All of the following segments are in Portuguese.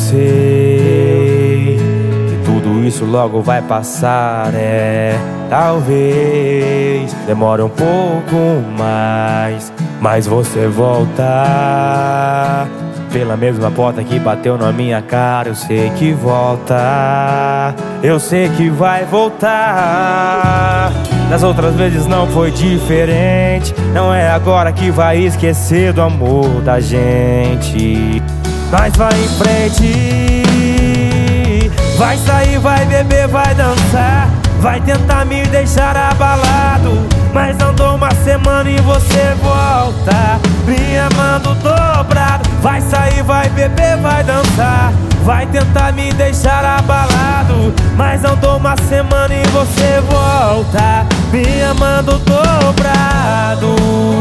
sei que tudo isso logo vai passar, né? Talvez demore um pouco mais, mas você volta pela mesma porta que bateu na minha cara. Eu sei que volta, eu sei que vai voltar. Das outras vezes não foi diferente. Não é agora que vai esquecer do amor da gente. Mas vai em frente, vai sair, vai beber, vai dançar, vai tentar me deixar abalado, mas andou uma semana e você volta me amando dobrado. Vai sair, vai beber, vai dançar, vai tentar me deixar abalado, mas andou uma semana e você volta me amando dobrado.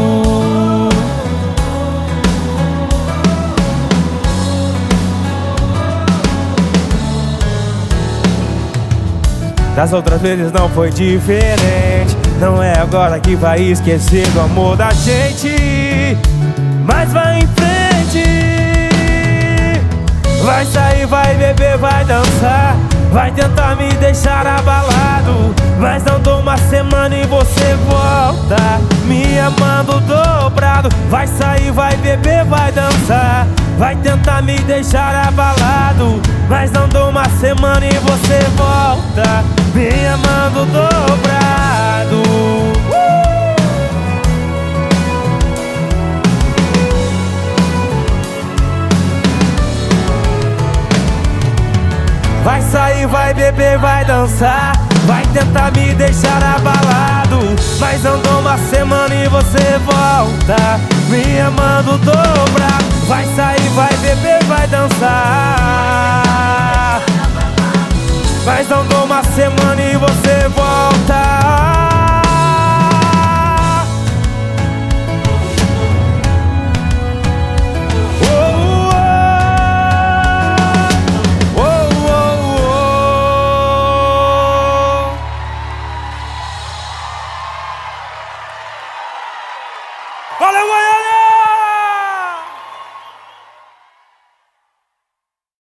Das outras vezes não foi diferente. Não é agora que vai esquecer do amor da gente. Mas vai em frente, vai sair, vai beber, vai dançar, vai tentar me deixar abalado, mas andou uma semana e você volta me amando dobrado. Vai sair, vai beber, vai dançar, vai tentar me deixar abalado, mas andou uma semana e você volta me amando dobrado. Vai sair, vai beber, vai dançar, vai tentar me deixar abalado, mas andou uma semana e você volta me amando dobrado. Vai sair, vai beber, vai dançar, mas andou uma semana e você volta